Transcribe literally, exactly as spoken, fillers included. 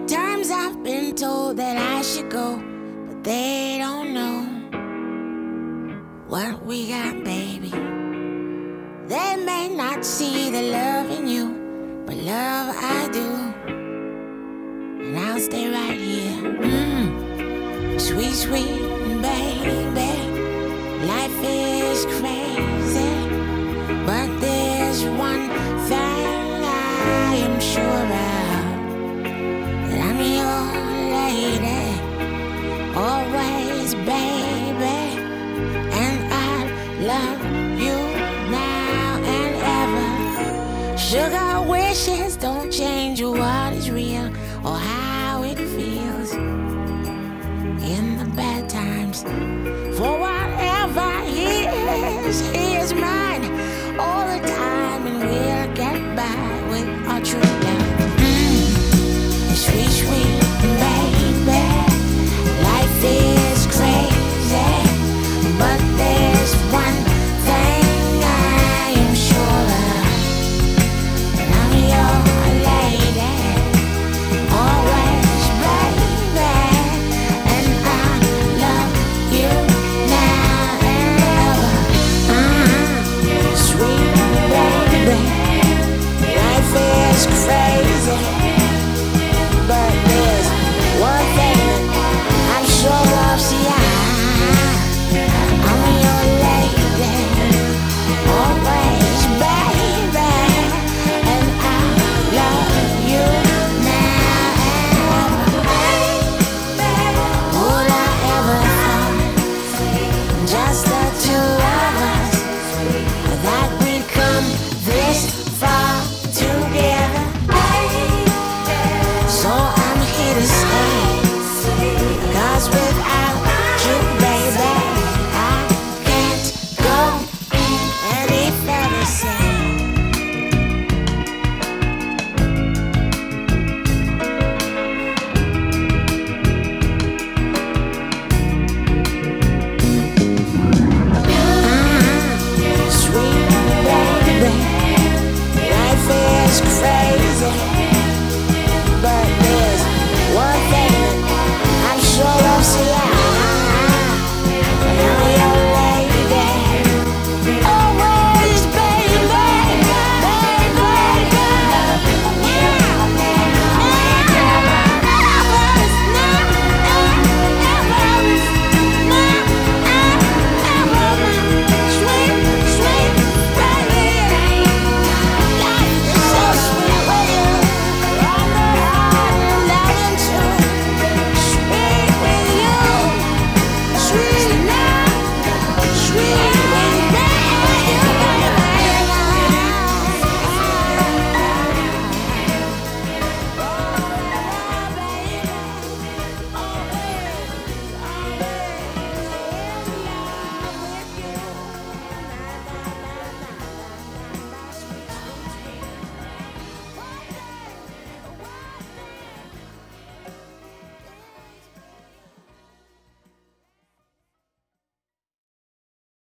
Times I've been told that I should go, but they don't know what we got, baby. They may not see the love in you, but love I do. And I'll stay right here. Mm. Sweet, sweet baby. Life is crazy, but there's one thing I am sure of, that I'm your lady, always, baby. And I love you now and ever. Sugar wishes don't change a